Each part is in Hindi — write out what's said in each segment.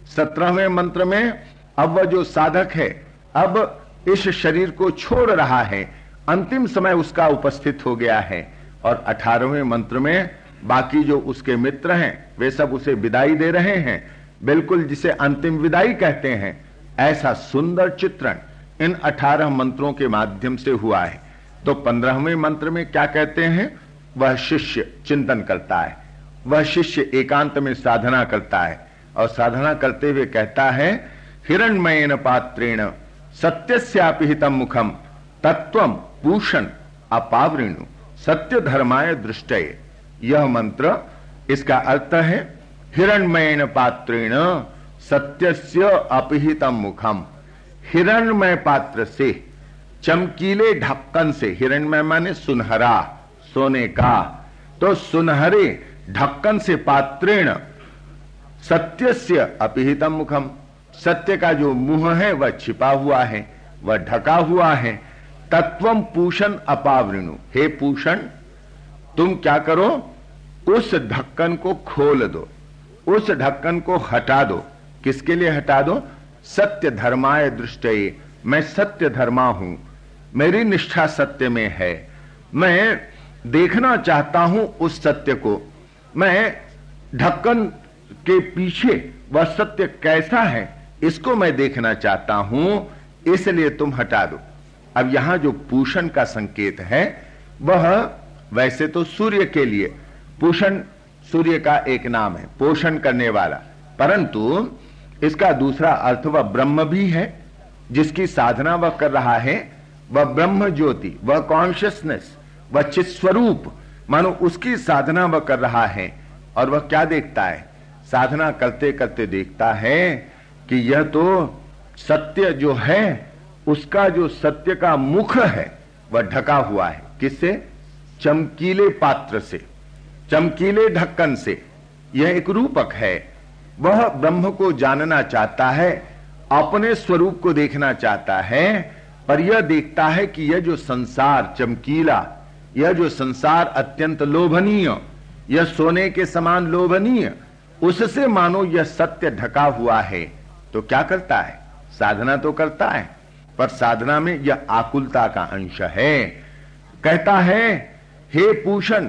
17वें मंत्र में अब वह जो साधक है अब इस शरीर को छोड़ रहा है, अंतिम समय उसका उपस्थित हो गया है। और 18वें मंत्र में बाकी जो उसके मित्र हैं वे सब उसे विदाई दे रहे हैं, बिल्कुल जिसे अंतिम विदाई कहते हैं। ऐसा सुंदर चित्रण इन 18 मंत्रों के माध्यम से हुआ है। तो 15वें मंत्र में क्या कहते हैं? वह शिष्य चिंतन करता है, वह शिष्य एकांत में साधना करता है और साधना करते हुए कहता है, हिरण्मयेन पात्रेण सत्यस्यापि हितं मुखम तत्वम पूषण अपावृणु सत्य धर्माय दृष्टये। यह मंत्र, इसका अर्थ है हिरण्मयेन पात्रेण सत्यस्य अपिहितं मुखम। हिरण्मय पात्र से, चमकीले ढक्कन से, हिरण्मय माने सुनहरा, सोने का, तो सुनहरे ढक्कन से पात्रेण सत्यस्य अपिहितं मुखम, सत्य का जो मुंह है वह छिपा हुआ है, वह ढका हुआ है। तत्वम पूषण अपावृणु, हे पूषण तुम क्या करो, उस ढक्कन को खोल दो, उस ढक्कन को हटा दो। किसके लिए हटा दो? सत्य धर्माय दृष्टये, मैं सत्य धर्मा हूं, मेरी निष्ठा सत्य में है, मैं देखना चाहता हूं उस सत्य को, मैं ढक्कन के पीछे वह सत्य कैसा है इसको मैं देखना चाहता हूं, इसलिए तुम हटा दो। अब यहां जो पूषण का संकेत है वह वैसे तो सूर्य के लिए, पूषण सूर्य का एक नाम है, पोषण करने वाला, परंतु इसका दूसरा अर्थ वह ब्रह्म भी है जिसकी साधना वह कर रहा है, वह ब्रह्म ज्योति, वह कॉन्शियसनेस, वह चित स्वरूप, मानो उसकी साधना वह कर रहा है। और वह क्या देखता है? साधना करते करते देखता है कि यह तो सत्य जो है, उसका जो सत्य का मुख है वह ढका हुआ है। किससे? चमकीले पात्र से, चमकीले ढक्कन से। यह एक रूपक है। वह ब्रह्म को जानना चाहता है, अपने स्वरूप को देखना चाहता है, पर यह देखता है कि यह जो संसार चमकीला, यह जो संसार अत्यंत लोभनीय, यह सोने के समान लोभनीय, उससे मानो यह सत्य ढका हुआ है। तो क्या करता है? साधना तो करता है, पर साधना में यह आकुलता का अंश है। कहता है, हे पूषण,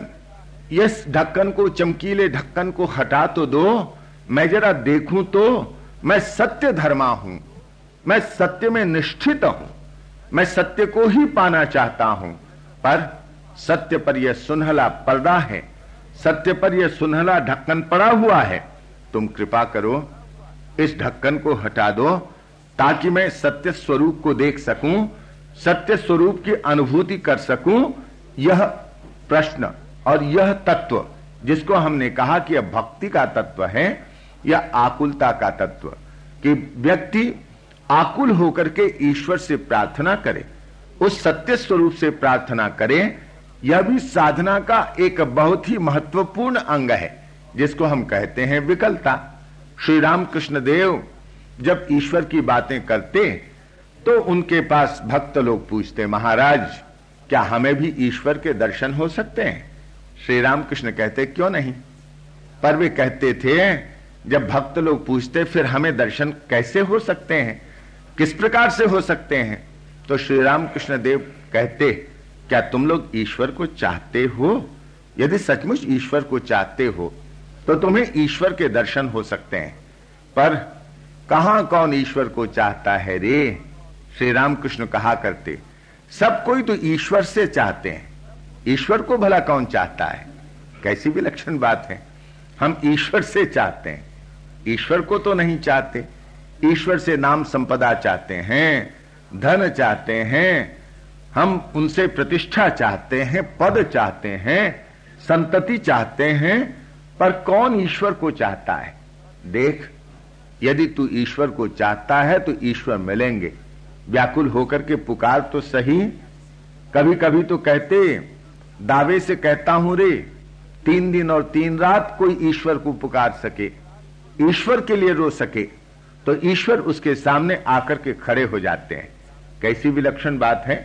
इस ढक्कन को, चमकीले ढक्कन को हटा तो दो, मैं जरा देखूं तो मैं सत्य धर्मा हूं, मैं सत्य में निष्ठित हूं, मैं सत्य को ही पाना चाहता हूं। पर सत्य पर यह सुनहला पर्दा है, सत्य पर यह सुनहला ढक्कन पड़ा हुआ है, तुम कृपा करो इस ढक्कन को हटा दो ताकि मैं सत्य स्वरूप को देख सकूं, सत्य स्वरूप की अनुभूति कर सकूं। यह प्रश्न और यह तत्व जिसको हमने कहा कि यह भक्ति का तत्व है, यह आकुलता का तत्व, कि व्यक्ति आकुल होकर के ईश्वर से प्रार्थना करे, उस सत्य स्वरूप से प्रार्थना करे, यह भी साधना का एक बहुत ही महत्वपूर्ण अंग है जिसको हम कहते हैं विकलता। श्री रामकृष्ण देव जब ईश्वर की बातें करते तो उनके पास भक्त लोग पूछते, महाराज क्या हमें भी ईश्वर के दर्शन हो सकते हैं? श्री रामकृष्ण कहते, क्यों नहीं। पर वे कहते थे, जब भक्त लोग पूछते फिर हमें दर्शन कैसे हो सकते हैं, किस प्रकार से हो सकते हैं? तो श्री रामकृष्ण देव कहते, क्या तुम लोग ईश्वर को चाहते हो? यदि सचमुच ईश्वर को चाहते हो तो तुम्हें ईश्वर के दर्शन हो सकते हैं। पर कहां कौन ईश्वर को चाहता है रे? श्री रामकृष्ण कहा करते, सब कोई तो ईश्वर से चाहते हैं, ईश्वर को भला कौन चाहता है? कैसी विलक्षण बात है। हम ईश्वर से चाहते हैं, ईश्वर को तो नहीं चाहते। ईश्वर से नाम संपदा चाहते हैं, धन चाहते हैं, हम उनसे प्रतिष्ठा चाहते हैं, पद चाहते हैं, संतति चाहते हैं, पर कौन ईश्वर को चाहता है? देख, यदि तू ईश्वर को चाहता है तो ईश्वर मिलेंगे। व्याकुल होकर के पुकार तो सही। कभी कभी तो कहते, दावे से कहता हूं रे, 3 दिन और 3 रात कोई ईश्वर को पुकार सके, ईश्वर के लिए रो सके, तो ईश्वर उसके सामने आकर के खड़े हो जाते हैं। कैसी विलक्षण बात है।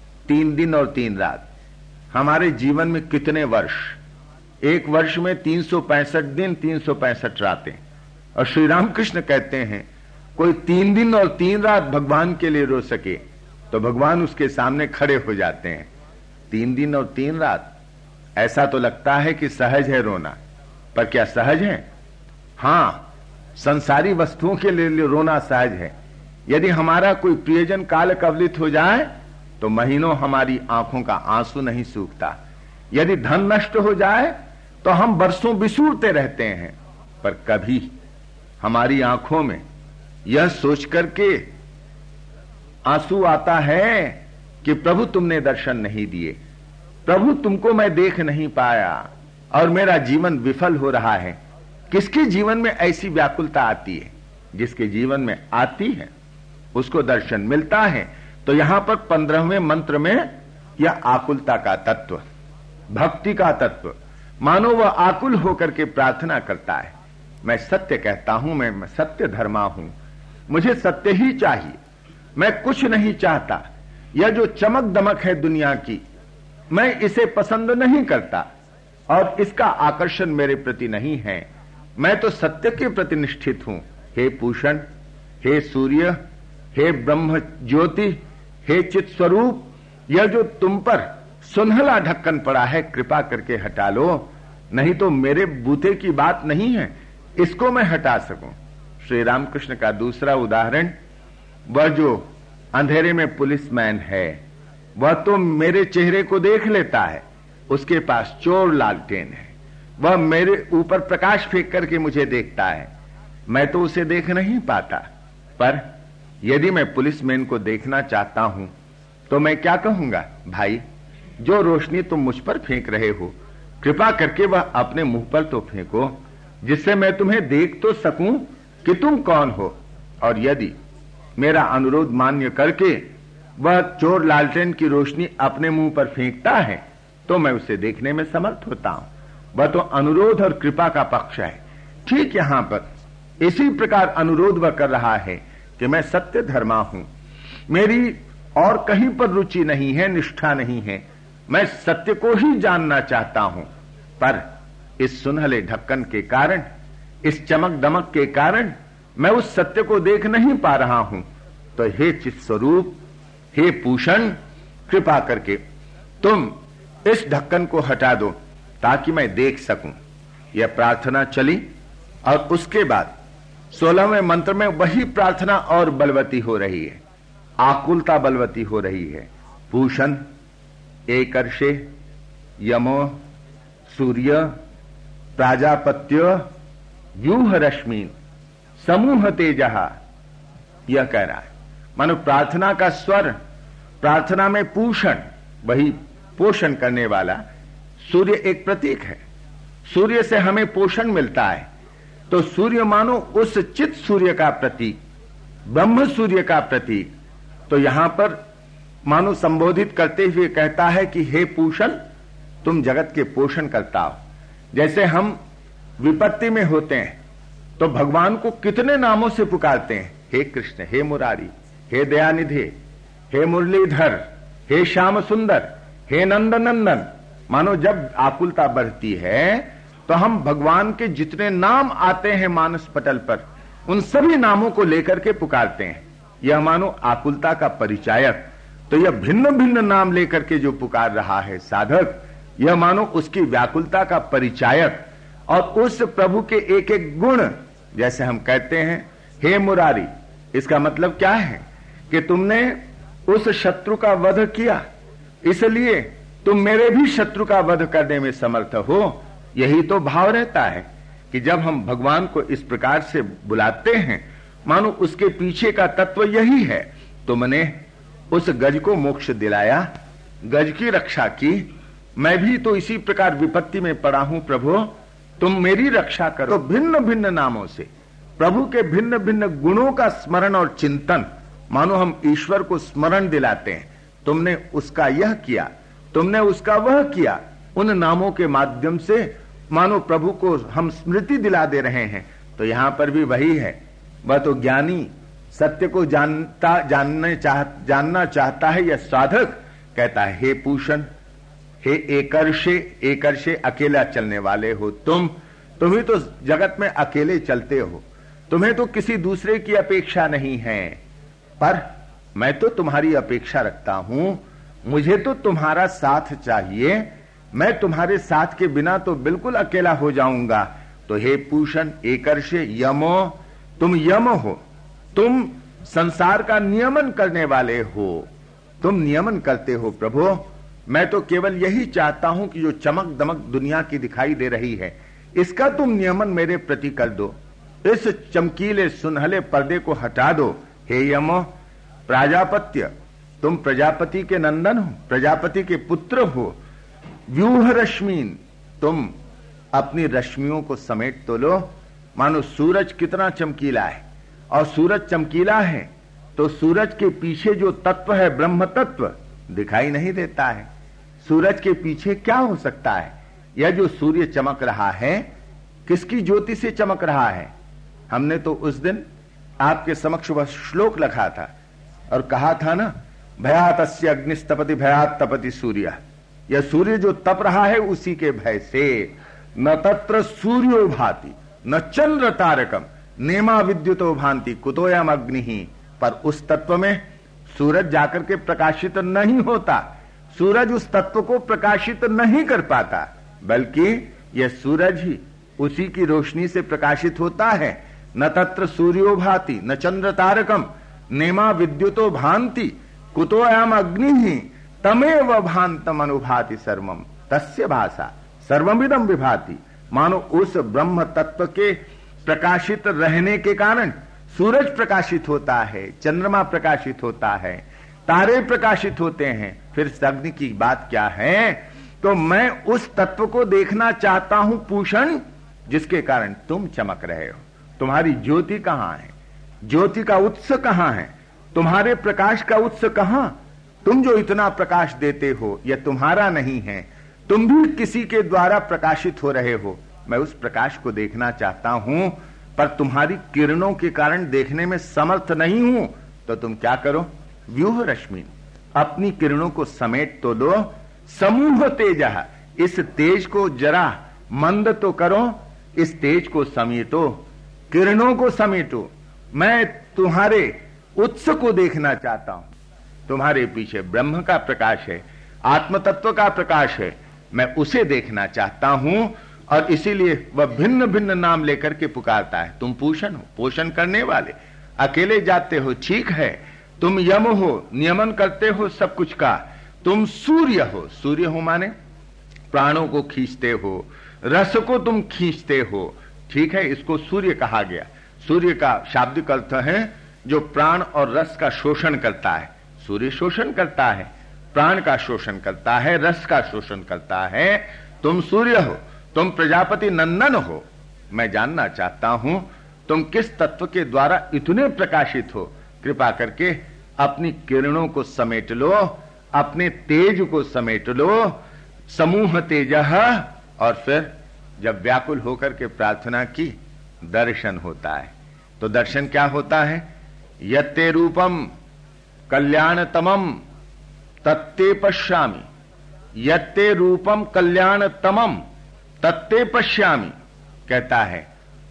3 दिन और 3 रात। हमारे जीवन में कितने वर्ष? एक वर्ष में 365 दिन, 365 रातें। और श्री रामकृष्ण कहते हैं कोई 3 दिन और 3 रात भगवान के लिए रो सके तो भगवान उसके सामने खड़े हो जाते हैं। 3 दिन और 3 रात, ऐसा तो लगता है कि सहज है रोना, पर क्या सहज है? हां, संसारी वस्तुओं के लिए रोना सहज है। यदि हमारा कोई प्रियजन काल कवलित हो जाए तो महीनों हमारी आंखों का आंसू नहीं सूखता। यदि धन नष्ट हो जाए तो हम बरसों बिसूरते रहते हैं, पर कभी हमारी आंखों में यह सोच करके आंसू आता है कि प्रभु तुमने दर्शन नहीं दिए, प्रभु तुमको मैं देख नहीं पाया और मेरा जीवन विफल हो रहा है। किसके जीवन में ऐसी व्याकुलता आती है? जिसके जीवन में आती है उसको दर्शन मिलता है। तो यहां पर 15वें मंत्र में यह आकुलता का तत्व, भक्ति का तत्व, मानो वह आकुल होकर के प्रार्थना करता है, मैं सत्य कहता हूं, मैं सत्य धर्मा हूं, मुझे सत्य ही चाहिए, मैं कुछ नहीं चाहता। यह जो चमक दमक है दुनिया की, मैं इसे पसंद नहीं करता और इसका आकर्षण मेरे प्रति नहीं है। मैं तो सत्य के प्रति निष्ठित हूं। हे पूषण, हे सूर्य, हे ब्रह्म ज्योति, हे चित स्वरूप, यह जो तुम पर सुनहला ढक्कन पड़ा है कृपा करके हटा लो, नहीं तो मेरे बूते की बात नहीं है, इसको मैं हटा सकूं। श्री रामकृष्ण का दूसरा उदाहरण, वह जो अंधेरे में पुलिसमैन है, वह तो मेरे चेहरे को देख लेता है, उसके पास चोर लालटेन है, वह मेरे ऊपर प्रकाश फेंक करके मुझे देखता है, मैं तो उसे देख नहीं पाता। पर यदि मैं पुलिसमैन को देखना चाहता हूं तो मैं क्या कहूंगा? भाई, जो रोशनी तुम मुझ पर फेंक रहे हो, कृपा करके वह अपने मुंह पर तो फेंको, जिससे मैं तुम्हें देख तो सकूं कि तुम कौन हो। और यदि मेरा अनुरोध मान्य करके वह चोर लालटेन की रोशनी अपने मुंह पर फेंकता है तो मैं उसे देखने में समर्थ होता हूं। वह तो अनुरोध और कृपा का पक्ष है। ठीक यहां पर इसी प्रकार अनुरोध वह कर रहा है कि मैं सत्य धर्मा हूं, मेरी और कहीं पर रुचि नहीं है, निष्ठा नहीं है, मैं सत्य को ही जानना चाहता हूं। पर इस सुनहले ढक्कन के कारण, इस चमक दमक के कारण मैं उस सत्य को देख नहीं पा रहा हूं। तो हे चित स्वरूप, हे पूषण, कृपा करके तुम इस ढक्कन को हटा दो ताकि मैं देख सकूं। यह प्रार्थना चली और उसके बाद 16वें मंत्र में वही प्रार्थना और बलवती हो रही है, आकुलता बलवती हो रही है। पूषण, एकर्षे, यमो, सूर्य, प्राजापत्य, व्यूह रश्मीन, समूह तेजहा, यह कह रहा है। मानो प्रार्थना का स्वर, प्रार्थना में पूषण, वही पोषण करने वाला सूर्य एक प्रतीक है। सूर्य से हमें पोषण मिलता है, तो सूर्य मानो उस चित सूर्य का प्रतीक, ब्रह्म सूर्य का प्रतीक। तो यहां पर मानो संबोधित करते हुए कहता है कि हे पूषण, तुम जगत के पोषण करता हो। जैसे हम विपत्ति में होते हैं तो भगवान को कितने नामों से पुकारते हैं, हे कृष्ण, हे मुरारी, हे दयानिधे, हे मुरलीधर, हे श्याम सुंदर, हे नंद नंदन। मानो जब आकुलता बढ़ती है तो हम भगवान के जितने नाम आते हैं मानस पटल पर, उन सभी नामों को लेकर के पुकारते हैं। यह मानो आकुलता का परिचायक। तो यह भिन्न भिन्न नाम लेकर के जो पुकार रहा है साधक, यह मानो उसकी व्याकुलता का परिचायक और उस प्रभु के एक एक गुण। जैसे हम कहते हैं हे मुरारी, इसका मतलब क्या है कि तुमने उस शत्रु का वध किया, इसलिए तुम मेरे भी शत्रु का वध करने में समर्थ हो। यही तो भाव रहता है कि जब हम भगवान को इस प्रकार से बुलाते हैं, मानो उसके पीछे का तत्व यही है, तुमने उस गज को मोक्ष दिलाया, गज की रक्षा की, मैं भी तो इसी प्रकार विपत्ति में पड़ा हूं प्रभु, तुम मेरी रक्षा करो। तो भिन्न भिन्न नामों से प्रभु के भिन्न भिन्न गुणों का स्मरण और चिंतन, मानो हम ईश्वर को स्मरण दिलाते हैं। तुमने उसका यह किया, तुमने उसका वह किया, उन नामों के माध्यम से मानो प्रभु को हम स्मृति दिला दे रहे हैं। तो यहां पर भी वही है, वह तो ज्ञानी सत्य को जानना चाहता है। यह साधक कहता है हे पूषण, हे एकर्षे, एकर्षे अकेला चलने वाले हो तुम ही तो जगत में अकेले चलते हो। तुम्हें तो किसी दूसरे की अपेक्षा नहीं है, पर मैं तो तुम्हारी अपेक्षा रखता हूं। मुझे तो तुम्हारा साथ चाहिए, मैं तुम्हारे साथ के बिना तो बिल्कुल अकेला हो जाऊंगा। तो हे पूषण, एकर्षे यमो, तुम यम हो, तुम संसार का नियमन करने वाले हो, तुम नियमन करते हो प्रभु। मैं तो केवल यही चाहता हूं कि जो चमक दमक दुनिया की दिखाई दे रही है, इसका तुम नियमन मेरे प्रति कर दो। इस चमकीले सुनहले पर्दे को हटा दो। हे यमो, प्राजापत्य, तुम प्रजापति के नंदन हो, प्रजापति के पुत्र हो। व्यूह रश्मीन, तुम अपनी रश्मियों को समेट तो लो। मानो सूरज कितना चमकीला है, और सूरज चमकीला है तो सूरज के पीछे जो तत्व है, ब्रह्म तत्व, दिखाई नहीं देता है। सूरज के पीछे क्या हो सकता है? यह जो सूर्य चमक रहा है, किसकी ज्योति से चमक रहा है? हमने तो उस दिन आपके समक्ष वह श्लोक लिखा था और कहा था ना, भयातस्य अग्निस्तपति भयात तपति सूर्य। यह सूर्य जो तप रहा है उसी के भय से। न तत्र सूर्यो भाति न चंद्र तारकम नेमा विद्युतो भांति कुतोयम अग्नि। पर उस तत्व में सूरज जाकर के प्रकाशित नहीं होता, सूरज उस तत्व को प्रकाशित नहीं कर पाता, बल्कि यह सूरज ही उसी की रोशनी से प्रकाशित होता है। न तत्र सूर्यो भाति न चंद्र तारकम नेमा विद्युतो भांति कुतोयम अग्नि तमेव भांतम अनुभाति सर्वम तस्य भाषा सर्वमिदं विभाति। मानो उस ब्रह्म तत्व के प्रकाशित रहने के कारण सूरज प्रकाशित होता है, चंद्रमा प्रकाशित होता है, तारे प्रकाशित होते हैं। फिर अग्नि की बात क्या है? तो मैं उस तत्व को देखना चाहता हूं पूषण, जिसके कारण तुम चमक रहे हो। तुम्हारी ज्योति कहां है? ज्योति का उत्स कहां है? तुम्हारे प्रकाश का उत्स कहां? तुम जो इतना प्रकाश देते हो, यह तुम्हारा नहीं है, तुम भी किसी के द्वारा प्रकाशित हो रहे हो। मैं उस प्रकाश को देखना चाहता हूं, पर तुम्हारी किरणों के कारण देखने में समर्थ नहीं हूं। तो तुम क्या करो? व्यूह रश्मि, अपनी किरणों को समेट तो लो। समूह तेज, इस तेज को जरा मंद तो करो, इस तेज को समेटो, किरणों को समेटो। मैं तुम्हारे उत्स को देखना चाहता हूं। तुम्हारे पीछे ब्रह्म का प्रकाश है, आत्म तत्व का प्रकाश है, मैं उसे देखना चाहता हूं। और इसीलिए वह भिन्न भिन्न नाम लेकर के पुकारता है। तुम पूषण हो, पोषण करने वाले, अकेले जाते हो ठीक है। तुम यम हो, नियमन करते हो सब कुछ का। तुम सूर्य हो, सूर्य हो माने प्राणों को खींचते हो, रस को तुम खींचते हो, ठीक है, इसको सूर्य कहा गया। सूर्य का शाब्दिक अर्थ है जो प्राण और रस का शोषण करता है। सूर्य शोषण करता है, प्राण का शोषण करता है, रस का शोषण करता है। तुम सूर्य हो, तुम प्रजापति नंदन हो। मैं जानना चाहता हूं तुम किस तत्व के द्वारा इतने प्रकाशित हो। कृपा करके अपनी किरणों को समेट लो, अपने तेज को समेट लो, समूह तेज। और फिर जब व्याकुल होकर के प्रार्थना की, दर्शन होता है। तो दर्शन क्या होता है? यत्ते रूपम कल्याणतमम तत्ते पश्यामि, यत्ते रूपम कल्याणतमम तत्ते पश्यामि। कहता है,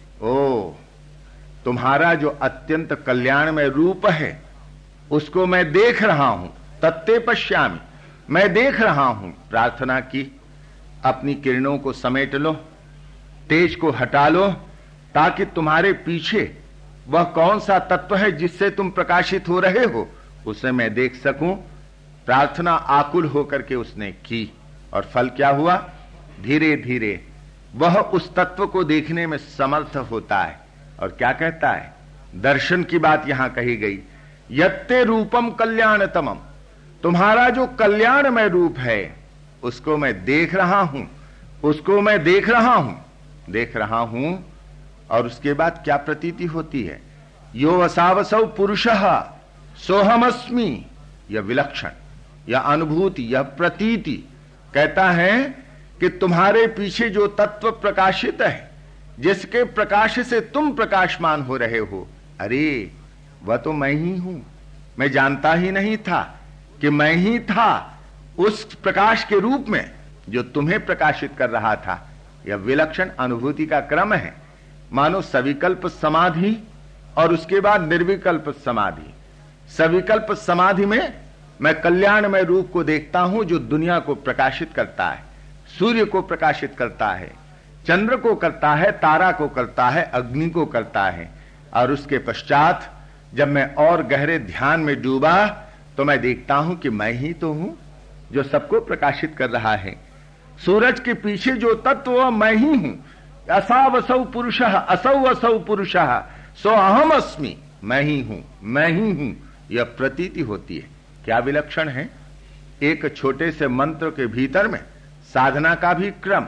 ओ तुम्हारा जो अत्यंत कल्याणमय रूप है उसको मैं देख रहा हूं। तत्ते पश्यामि, मैं देख रहा हूं। प्रार्थना की, अपनी किरणों को समेट लो, तेज को हटा लो, ताकि तुम्हारे पीछे वह कौन सा तत्व है जिससे तुम प्रकाशित हो रहे हो, उसे मैं देख सकूं। प्रार्थना आकुल होकर के उसने की, और फल क्या हुआ? धीरे धीरे वह उस तत्व को देखने में समर्थ होता है। और क्या कहता है? दर्शन की बात यहां कही गई। यत्ते रूपम कल्याणतमम, तुम्हारा जो कल्याणमय रूप है उसको मैं देख रहा हूं, उसको मैं देख रहा हूं, देख रहा हूं। और उसके बाद क्या प्रतीति होती है? यो वसावसौ पुरुषः सोहमस्मि। यह विलक्षण, यह अनुभूति, यह प्रतीति कहता है कि तुम्हारे पीछे जो तत्व प्रकाशित है, जिसके प्रकाश से तुम प्रकाशमान हो रहे हो, अरे वह तो मैं ही हूं। मैं जानता ही नहीं था कि मैं ही था उस प्रकाश के रूप में जो तुम्हें प्रकाशित कर रहा था। यह विलक्षण अनुभूति का क्रम है। मानो सविकल्प समाधि और उसके बाद निर्विकल्प समाधि। सविकल्प समाधि में मैं कल्याणमय रूप को देखता हूं जो दुनिया को प्रकाशित करता है, सूर्य को प्रकाशित करता है, चंद्र को करता है, तारा को करता है, अग्नि को करता है। और उसके पश्चात जब मैं और गहरे ध्यान में डूबा तो मैं देखता हूं कि मैं ही तो हूं जो सबको प्रकाशित कर रहा है। सूरज के पीछे जो तत्व मैं ही हूं। असावसौ पुरुषः असौ असौ पुरुषः सो अहम अस्मि, मैं ही हूं, मैं ही हूं, यह प्रतीति होती है। क्या विलक्षण है। एक छोटे से मंत्र के भीतर में साधना का भी क्रम,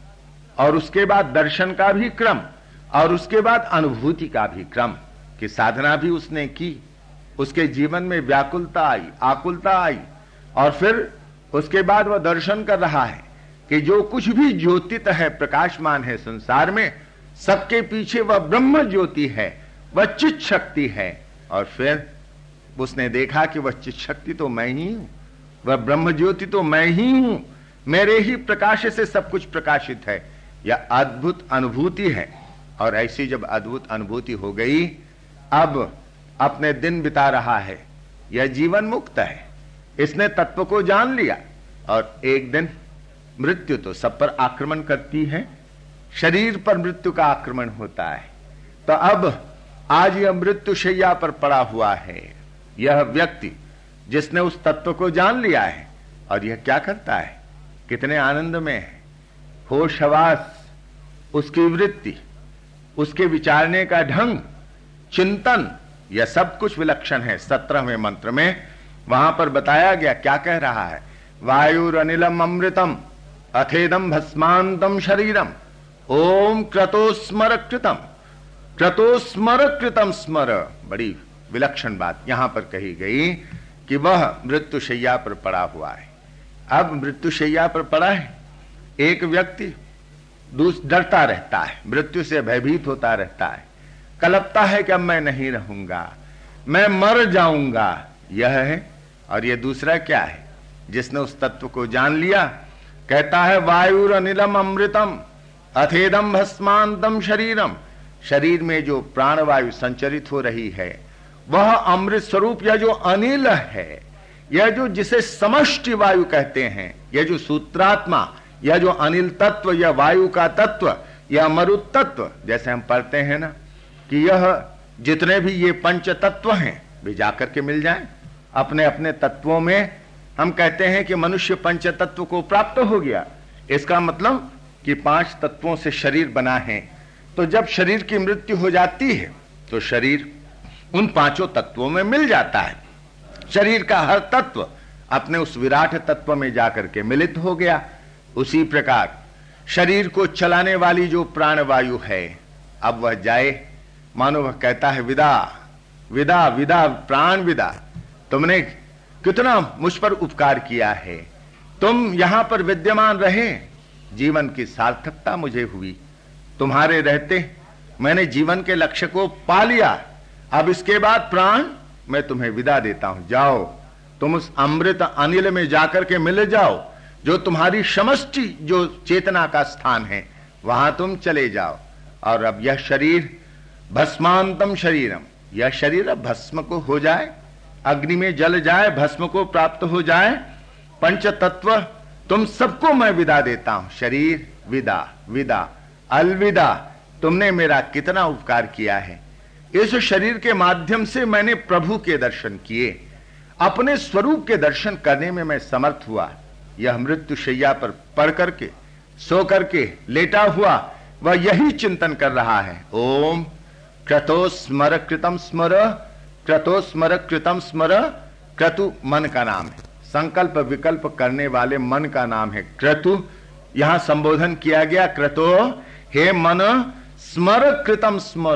और उसके बाद दर्शन का भी क्रम, और उसके बाद अनुभूति का भी क्रम, कि साधना भी उसने की, उसके जीवन में व्याकुलता आई, आकुलता आई, और फिर उसके बाद वह दर्शन कर रहा है कि जो कुछ भी ज्योतित है, प्रकाशमान है संसार में, सबके पीछे वह ब्रह्म ज्योति है, वह चित शक्ति है। और फिर उसने देखा कि वह चित शक्ति तो मैं ही हूं, वह ब्रह्म ज्योति तो मैं ही हूं, मेरे ही प्रकाश से सब कुछ प्रकाशित है। यह अद्भुत अनुभूति है। और ऐसी जब अद्भुत अनुभूति हो गई, अब अपने दिन बिता रहा है, यह जीवन मुक्त है, इसने तत्व को जान लिया। और एक दिन मृत्यु तो सब पर आक्रमण करती है, शरीर पर मृत्यु का आक्रमण होता है। तो अब आज यह मृत्यु शैया पर पड़ा हुआ है, यह व्यक्ति जिसने उस तत्व को जान लिया है। और यह क्या करता है, कितने आनंद में है। होश हवास, उसकी वृत्ति, उसके विचारने का ढंग, चिंतन, यह सब कुछ विलक्षण है। 17वें मंत्र में वहां पर बताया गया, क्या कह रहा है, वायुरनिलम अमृतम अथेदम भस्मांतम शरीरम ओम क्रतोस्मर कृतम, क्रतोस्मर कृतम स्मर। बड़ी विलक्षण बात यहां पर कही गई कि वह मृत्युशैया पर पड़ा हुआ है। अब मृत्युशैया पर पड़ा है, एक व्यक्ति डरता रहता है, मृत्यु से भयभीत होता रहता है, कल्पता है कि अब मैं नहीं रहूंगा, मैं मर जाऊंगा, यह है। और यह दूसरा क्या है, जिसने उस तत्व को जान लिया, कहता है वायुर अनिलम अमृतम अथेदम भस्मांतम शरीरम, शरीर में जो प्राणवायु संचरित हो रही है वह अमृत स्वरूप, यह जो अनिल है, यह जो जिसे समष्टि वायु कहते हैं, यह जो सूत्रात्मा, यह जो अनिल तत्व, यह वायु का तत्व, यह मरुत तत्व, जैसे हम पढ़ते हैं ना कि यह जितने भी ये पंच तत्व हैं वे जाकर के मिल जाएं अपने अपने तत्वों में। हम कहते हैं कि मनुष्य पंच तत्व को प्राप्त हो गया, इसका मतलब कि 5 तत्वों से शरीर बना है। तो जब शरीर की मृत्यु हो जाती है तो शरीर उन 5 तत्वों में मिल जाता है। शरीर का हर तत्व अपने उस विराट तत्व में जाकर के मिलित हो गया। उसी प्रकार शरीर को चलाने वाली जो प्राणवायु है, अब वह जाए, मानो वह कहता है विदा विदा विदा, प्राण विदा, तुमने कितना मुझ पर उपकार किया है, तुम यहां पर विद्यमान रहे, जीवन की सार्थकता मुझे हुई, तुम्हारे रहते मैंने जीवन के लक्ष्य को पा लिया। अब इसके बाद प्राण मैं तुम्हें विदा देता हूं, जाओ तुम उस अमृत अनिल में जाकर के मिल जाओ, जो तुम्हारी समष्टि जो चेतना का स्थान है, वहां तुम चले जाओ। और अब यह शरीर भस्मांतम शरीरम, यह शरीर अब भस्म को हो जाए, अग्नि में जल जाए, भस्म को प्राप्त हो जाए। पंच तत्व तुम सबको मैं विदा देता हूं, शरीर विदा विदा अलविदा, तुमने मेरा कितना उपकार किया है। इस शरीर के माध्यम से मैंने प्रभु के दर्शन किए, अपने स्वरूप के दर्शन करने में मैं समर्थ हुआ। यह मृत्यु शैया पर पड़ करके, सो करके लेटा हुआ वह यही चिंतन कर रहा है, ओम क्रतोस्मर कृतम स्मर, क्रतोस्मर कृतम स्मर। क्रतु मन का नाम है, संकल्प विकल्प करने वाले मन का नाम है क्रतु। यहां संबोधन किया गया, क्रतो हे मन स्मर कृतम स्मर,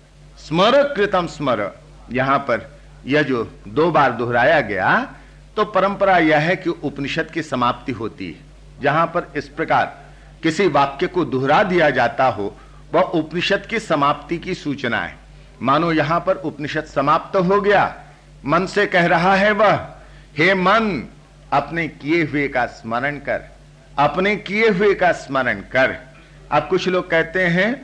स्मर कृतम स्मर। यहां पर यह जो 2 बार दोहराया गया, तो परंपरा यह है कि उपनिषद की समाप्ति होती है। जहां पर इस प्रकार किसी वाक्य को दोहरा दिया जाता हो, वह उपनिषद की समाप्ति की सूचना है। मानो यहां पर उपनिषद समाप्त हो गया, मन से कह रहा है वह, हे मन अपने किए हुए का स्मरण कर, अपने किए हुए का स्मरण कर। अब कुछ लोग कहते हैं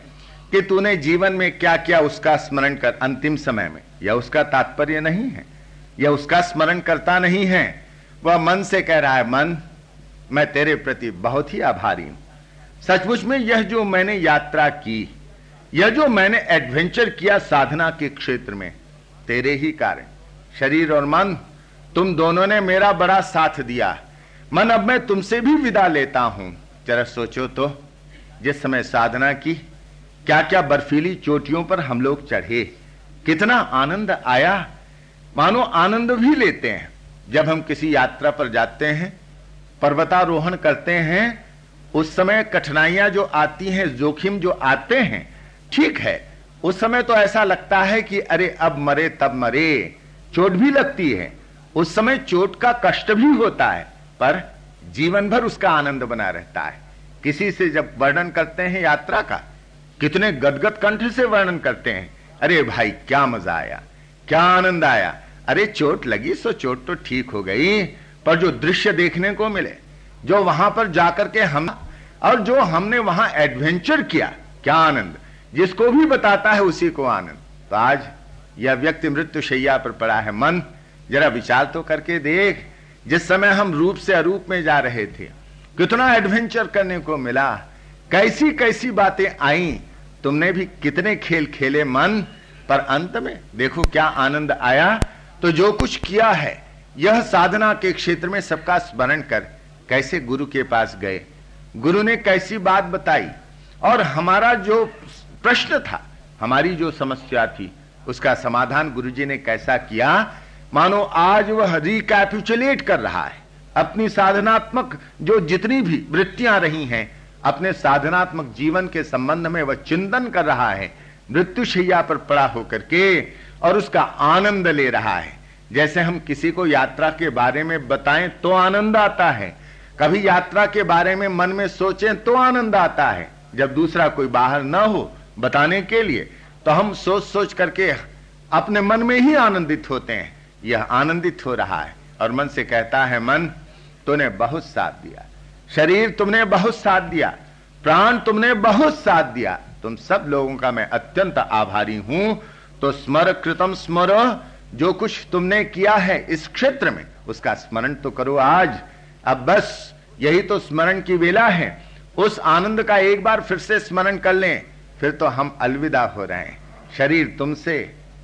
कि तूने जीवन में क्या किया उसका स्मरण कर अंतिम समय में। यह उसका तात्पर्य नहीं है, यह उसका स्मरण करता नहीं है। वह मन से कह रहा है, मन मैं तेरे प्रति बहुत ही आभारी हूं। सचमुच में यह जो मैंने यात्रा की, यह जो मैंने एडवेंचर किया साधना के क्षेत्र में, तेरे ही कारण। शरीर और मन तुम दोनों ने मेरा बड़ा साथ दिया। मन अब मैं तुमसे भी विदा लेता हूं। जरा सोचो तो, जिस समय साधना की, क्या क्या बर्फीली चोटियों पर हम लोग चढ़े, कितना आनंद आया। मानो आनंद भी लेते हैं जब हम किसी यात्रा पर जाते हैं, पर्वतारोहण करते हैं। उस समय कठिनाइयां जो आती हैं, जोखिम जो आते हैं, ठीक है, उस समय तो ऐसा लगता है कि अरे अब मरे तब मरे, चोट भी लगती है। उस समय चोट का कष्ट भी होता है, पर जीवन भर उसका आनंद बना रहता है। किसी से जब वर्णन करते हैं यात्रा का, कितने गदगद कंठ से वर्णन करते हैं, अरे भाई क्या मजा आया, क्या आनंद आया। अरे चोट लगी सो चोट तो ठीक हो गई, पर जो दृश्य देखने को मिले, जो वहां पर जाकर के हम और जो हमने वहां एडवेंचर किया, क्या आनंद। जिसको भी बताता है उसी को आनंद। तो आज यह व्यक्ति मृत्यु शैया पर पड़ा है। मन जरा विचार तो करके देख, जिस समय हम रूप से अरूप में जा रहे थे, कितना एडवेंचर करने को मिला, कैसी कैसी बातें आई, तुमने भी कितने खेल खेले मन, पर अंत में देखो क्या आनंद आया। तो जो कुछ किया है, यह साधना के क्षेत्र में सबका स्मरण कर कैसे गुरु के पास गए, गुरु ने कैसी बात बताई, और हमारा जो प्रश्न था, हमारी जो समस्या थी, उसका समाधान गुरुजी ने कैसा किया। मानो आज वह रिकैपिचुलेट कर रहा है अपनी साधनात्मक जो जितनी भी वृत्तियां रही हैं, अपने साधनात्मक जीवन के संबंध में वह चिंतन कर रहा है, मृत्युशैया पर पड़ा होकर के, और उसका आनंद ले रहा है। जैसे हम किसी को यात्रा के बारे में बताएं तो आनंद आता है, कभी यात्रा के बारे में मन में सोचें तो आनंद आता है। जब दूसरा कोई बाहर ना हो बताने के लिए, तो हम सोच सोच करके अपने मन में ही आनंदित होते हैं। यह आनंदित हो रहा है और मन से कहता है, मन तूने बहुत साथ दिया, शरीर तुमने बहुत साथ दिया, प्राण तुमने बहुत साथ दिया, तुम सब लोगों का मैं अत्यंत आभारी हूं। तो स्मर कृतम स्मर, जो कुछ तुमने किया है इस क्षेत्र में उसका स्मरण तो करो आज। अब बस यही तो स्मरण की वेला है। उस आनंद का एक बार फिर से स्मरण कर लें, फिर तो हम अलविदा हो रहे हैं। शरीर तुमसे,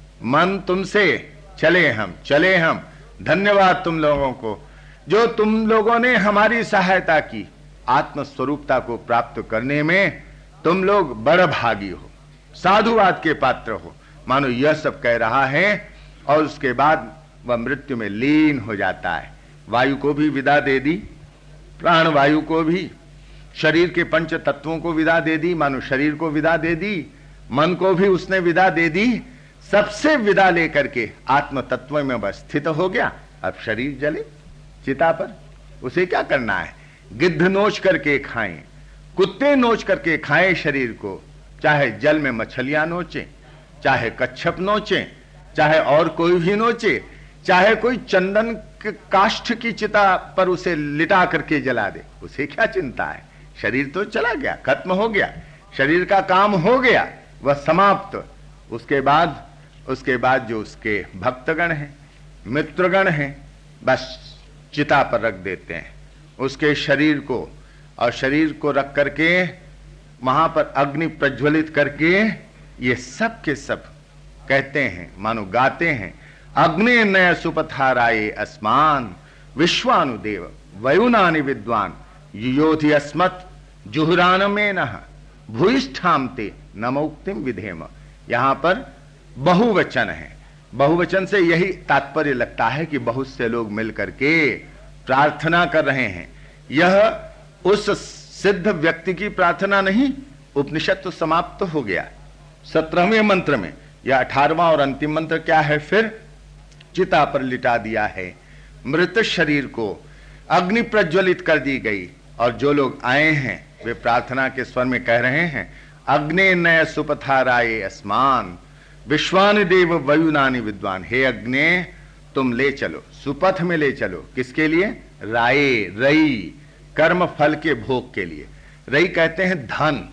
मन तुमसे, चले हम। धन्यवाद तुम लोगों को, जो तुम लोगों ने हमारी सहायता की। आत्मस्वरूपता को प्राप्त करने में तुम लोग बड़ भागी हो, साधुवाद के पात्र हो। मानो यह सब कह रहा है, और उसके बाद वह मृत्यु में लीन हो जाता है। वायु को भी विदा दे दी, प्राण वायु को भी, शरीर के पंच तत्वों को विदा दे दी, मानो शरीर को विदा दे दी, मन को भी उसने विदा दे दी। सबसे विदा लेकर के आत्म तत्व में वह स्थित हो गया। अब शरीर जले चिता पर, उसे क्या करना है। गिद्ध नोच करके खाएं, कुत्ते नोच करके खाएं शरीर को, चाहे जल में मछलियां नोचें, चाहे कच्छप नोचें, चाहे और कोई भी नोचे, चाहे कोई चंदन काष्ठ की चिता पर उसे लिटा करके जला दे, उसे क्या चिंता है। शरीर तो चला गया, खत्म हो गया, शरीर का काम हो गया, वह समाप्त। उसके बाद जो उसके भक्तगण हैं, मित्रगण हैं, बस चिता पर रख देते हैं उसके शरीर को, और शरीर को रख करके वहां पर अग्नि प्रज्वलित करके ये सब के सब कहते हैं, मानो गाते हैं, अग्नि नय सुपथाराये अस्मान विश्वानुदेव वयुनानि विद्वान युयोधि अस्मत् जुहुरान में नः भूयिष्ठामते नमोक्तिम विधेम। यहां पर बहुवचन है। बहुवचन से यही तात्पर्य लगता है कि बहुत से लोग मिलकर के प्रार्थना कर रहे हैं। यह उस सिद्ध व्यक्ति की प्रार्थना नहीं, उपनिषद तो समाप्त हो गया 17वें मंत्र में। यह 18वां और अंतिम मंत्र क्या है फिर? चिता पर लिटा दिया है, मृत शरीर को अग्नि प्रज्वलित कर दी गई, और जो लोग आए हैं वे प्रार्थना के स्वर में कह रहे हैं, अग्ने नय सुपथाराये अस्मान विश्वान देव वयुनानि विद्वान। हे अग्ने तुम ले चलो, सुपथ में ले चलो, किसके लिए? राये, रई, कर्म फल के भोग के लिए। रई कहते हैं धन,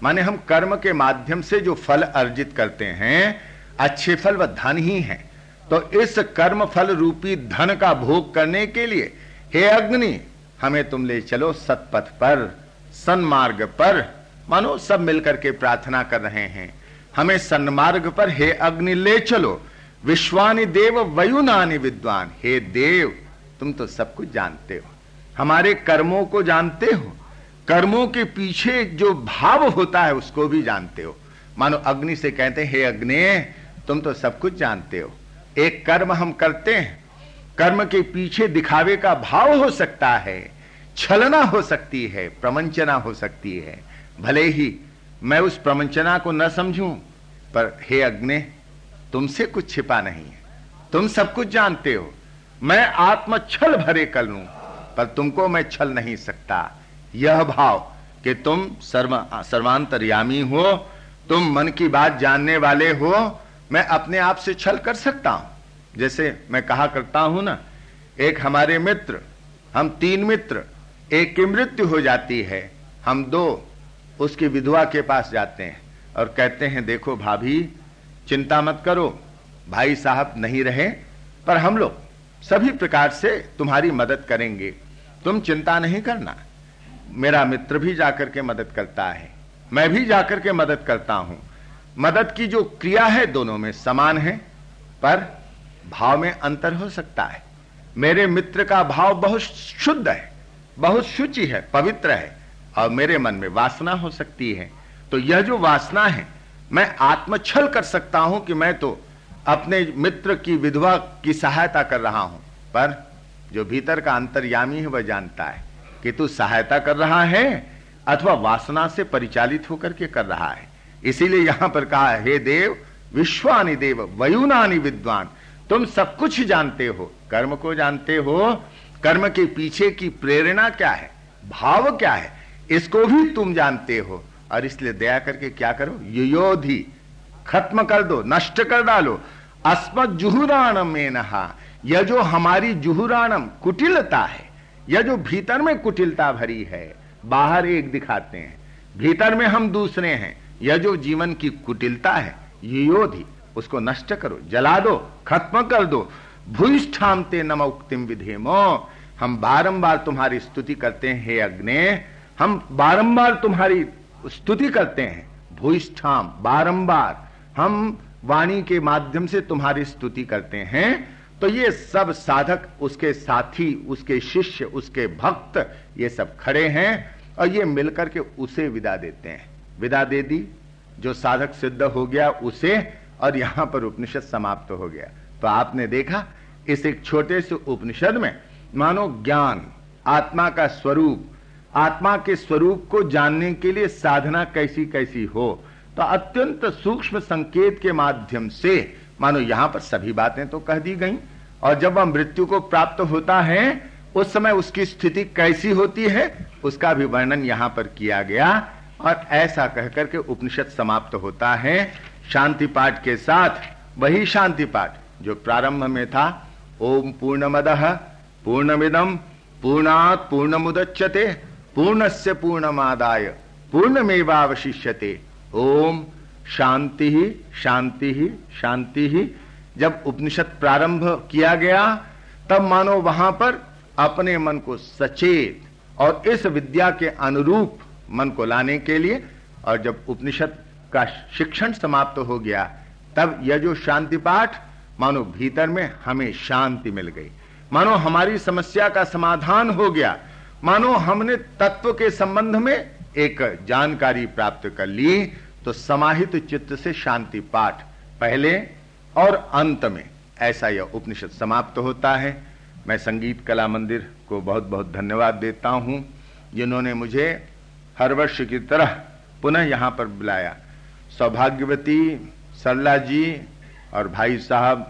माने हम कर्म के माध्यम से जो फल अर्जित करते हैं, अच्छे फल व धन ही हैं। तो इस कर्म फल रूपी धन का भोग करने के लिए हे अग्नि हमें तुम ले चलो सत्पथ पर, सन्मार्ग पर। मानो सब मिलकर के प्रार्थना कर रहे हैं, हमें सन्मार्ग पर हे अग्नि ले चलो। विश्वानि देव वयुनानि विद्वान, हे देव तुम तो सब कुछ जानते हो, हमारे कर्मों को जानते हो, कर्मों के पीछे जो भाव होता है उसको भी जानते हो। मानो अग्नि से कहते हैं हे अग्नि तुम तो सब कुछ जानते हो। एक कर्म हम करते हैं, कर्म के पीछे दिखावे का भाव हो सकता है, छलना हो सकती है, प्रवंचना हो सकती है। भले ही मैं उस प्रवंचना को न समझूं, पर हे अग्नि तुमसे कुछ छिपा नहीं है, तुम सब कुछ जानते हो। मैं आत्म छल भरे कर लूं, पर तुमको मैं छल नहीं सकता। यह भाव कि तुम सर्वांतर्यामी हो, तुम मन की बात जानने वाले हो, मैं अपने आप से छल कर सकता हूं। जैसे मैं कहा करता हूं ना, एक हमारे मित्र, हम 3 मित्र, एक की मृत्यु हो जाती है, हम 2 उसकी विधवा के पास जाते हैं और कहते हैं देखो भाभी चिंता मत करो, भाई साहब नहीं रहे पर हम लोग सभी प्रकार से तुम्हारी मदद करेंगे, तुम चिंता नहीं करना। मेरा मित्र भी जाकर के मदद करता है, मैं भी जाकर के मदद करता हूं। मदद की जो क्रिया है दोनों में समान है, पर भाव में अंतर हो सकता है। मेरे मित्र का भाव बहुत शुद्ध है, बहुत शुचि है, पवित्र है, और मेरे मन में वासना हो सकती है। तो यह जो वासना है, मैं आत्मछल कर सकता हूं कि मैं तो अपने मित्र की विधवा की सहायता कर रहा हूं, पर जो भीतर का अंतर्यामी है वह जानता है कि तू सहायता कर रहा है अथवा वासना से परिचालित होकर के कर रहा है। इसीलिए यहां पर कहा हे देव विश्वानि देव वयुनानि विद्वान, तुम सब कुछ जानते हो, कर्म को जानते हो, कर्म के पीछे की प्रेरणा क्या है, भाव क्या है, इसको भी तुम जानते हो। और इसलिए दया करके क्या करो, युयोधि खत्म कर दो, नष्ट कर डालो अस्मत् जुहुराणम में नहा, यह जो हमारी जुहुराणम कुटिलता है, यह जो भीतर में कुटिलता भरी है, बाहर एक दिखाते हैं भीतर में हम दूसरे हैं, यह जो जीवन की कुटिलता है युयोधि उसको नष्ट करो, जला दो, खत्म कर दो। भूयिष्ठाम ते नम उक्तिम विधेमो, हम बारंबार तुम्हारी स्तुति करते हैं हे अग्ने, हम बारंबार तुम्हारी स्तुति करते हैं। भूयिष्ठाम बारंबार हम वाणी के माध्यम से तुम्हारी स्तुति करते हैं। तो ये सब साधक, उसके साथी, उसके शिष्य, उसके भक्त, ये सब खड़े हैं और ये मिलकर के उसे विदा देते हैं। विदा दे दी, जो साधक सिद्ध हो गया उसे, और यहां पर उपनिषद समाप्त हो गया। तो आपने देखा इस एक छोटे से उपनिषद में मानो ज्ञान, आत्मा का स्वरूप, आत्मा के स्वरूप को जानने के लिए साधना कैसी कैसी हो, तो अत्यंत सूक्ष्म संकेत के माध्यम से मानो यहां पर सभी बातें तो कह दी गई। और जब वह मृत्यु को प्राप्त होता है उस समय उसकी स्थिति कैसी होती है उसका भी वर्णन यहां पर किया गया। और ऐसा कहकर के उपनिषद समाप्त होता है शांति पाठ के साथ। वही शांति पाठ जो प्रारंभ में था, ओम पूर्णमदः पूर्णमिदं पूर्णात् पूर्णमुदच्यते पूर्णस्य पूर्णमादाय पूर्णमेवावशिष्यते ओम शांति ही शांति ही शांति ही। जब उपनिषद प्रारंभ किया गया तब मानो वहां पर अपने मन को सचेत और इस विद्या के अनुरूप मन को लाने के लिए, और जब उपनिषद का शिक्षण समाप्त हो गया तब यह जो शांति पाठ मानो भीतर में हमें शांति मिल गई, मानो हमारी समस्या का समाधान हो गया, मानो हमने तत्व के संबंध में एक जानकारी प्राप्त कर ली। तो समाहित चित्त से शांति पाठ पहले और अंत में ऐसा यह उपनिषद समाप्त होता है। मैं संगीत कला मंदिर को बहुत बहुत धन्यवाद देता हूं जिन्होंने मुझे हर वर्ष की तरह पुनः यहां पर बुलाया। सौभाग्यवती सरला जी और भाई साहब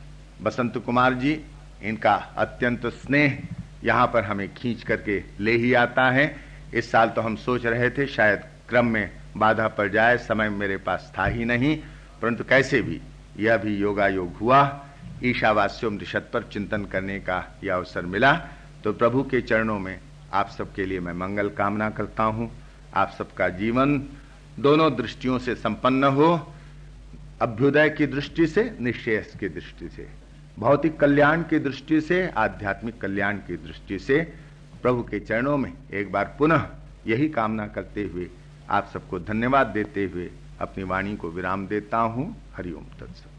बसंत कुमार जी, इनका अत्यंत स्नेह यहां पर हमें खींच करके ले ही आता है। इस साल तो हम सोच रहे थे शायद क्रम में बाधा पड़ जाए, समय मेरे पास था ही नहीं, परंतु कैसे भी यह भी योगायोग हुआ, ईशावास्योपनिषद पर चिंतन करने का यह अवसर मिला। तो प्रभु के चरणों में आप सबके लिए मैं मंगल कामना करता हूं। आप सबका जीवन दोनों दृष्टियों से संपन्न हो, अभ्युदय की दृष्टि से, निश्रेयस की दृष्टि से, भौतिक कल्याण की दृष्टि से, आध्यात्मिक कल्याण की दृष्टि से। प्रभु के चरणों में एक बार पुनः यही कामना करते हुए, आप सबको धन्यवाद देते हुए अपनी वाणी को विराम देता हूं। हरि ओम तत्सत।